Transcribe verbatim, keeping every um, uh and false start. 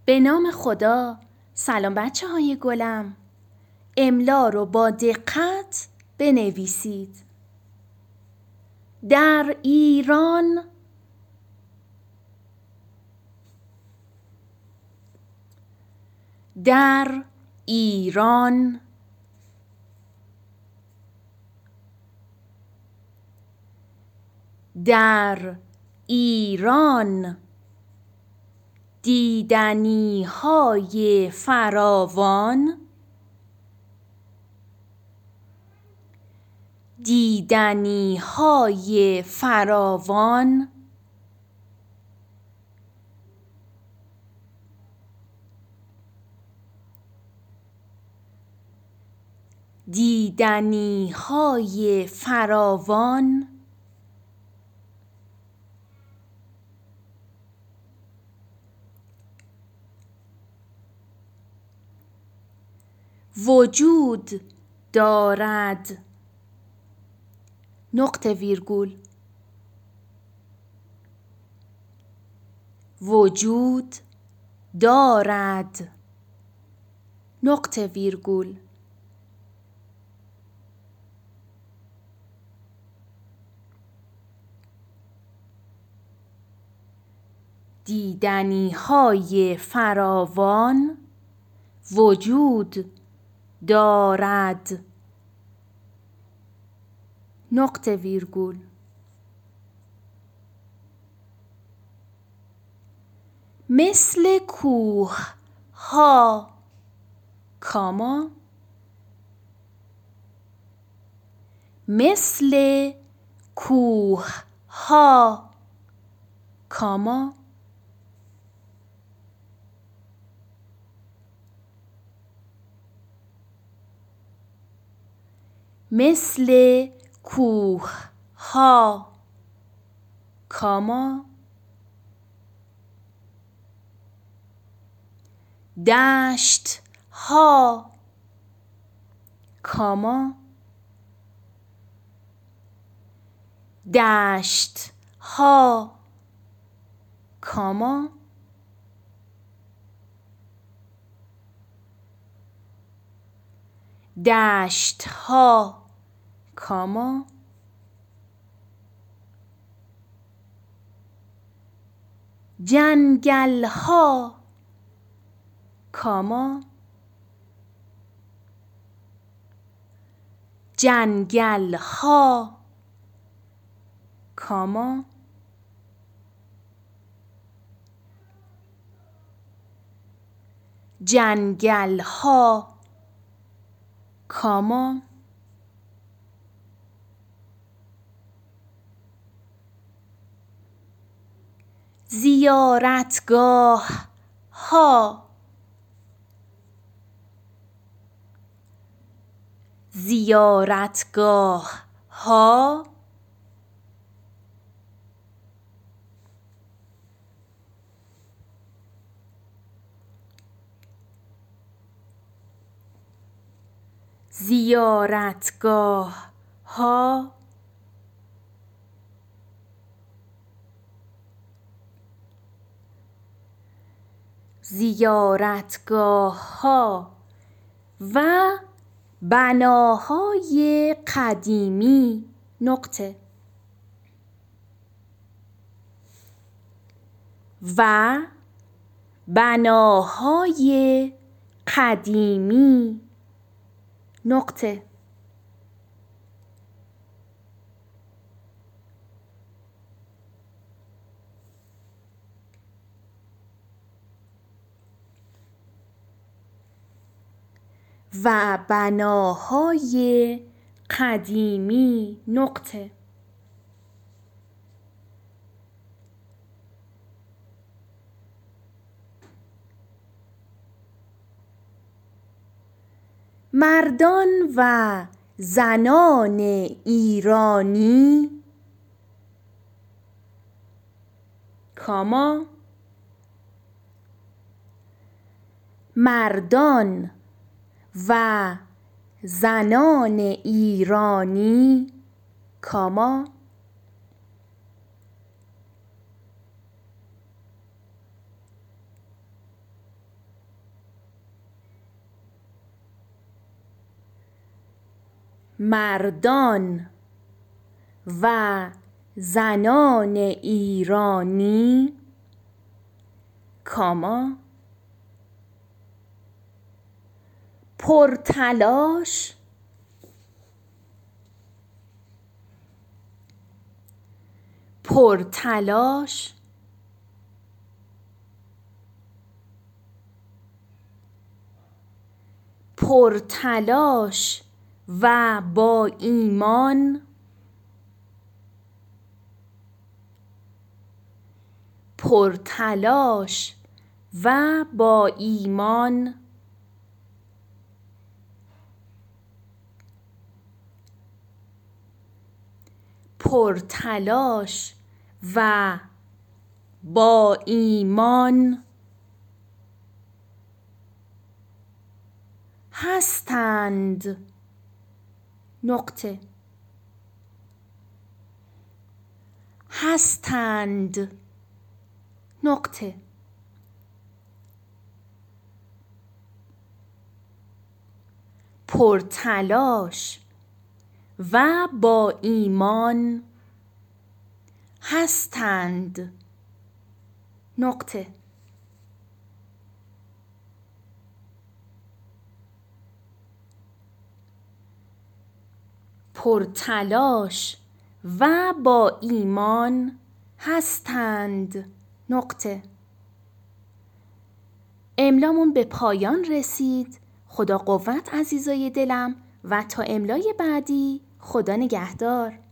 به نام خدا. سلام بچه های گلم. املا رو با دقت بنویسید. در ایران در ایران در ایران دیدنی‌های فراوان دیدنی‌های فراوان دیدنی‌های فراوان وجود دارد نقطه ویرگول وجود دارد نقطه ویرگول دیدنی‌های فراوان وجود دارد نقطه ویرگول مثل کوه ها کاما مثل کوه ها کاما مثل کوه ها کاما دشت ها کاما دشت ها کاما دشت ها کاما جنگل ها کاما جنگل ها کاما جنگل ها کاما زیارتگاه ها زیارتگاه ها زیارتگاه ها زیارتگاه ها و بناهای قدیمی نقطه و بناهای قدیمی نقطه و بناهای قدیمی نقطه مردان و زنان ایرانی کاما مردان و زنان ایرانی کاما مردان و زنان ایرانی، کاما، پرتلاش پرتلاش پرتلاش و با ایمان، پرتلاش و با ایمان، پرتلاش و با ایمان هستند، نقطه، هستند، نقطه. پرتلاش و با ایمان هستند، نقطه. پرتلاش و با ایمان هستند، نقطه. املامون به پایان رسید. خدا قوت عزیزای دلم و تا املای بعدی، خدا نگهدار.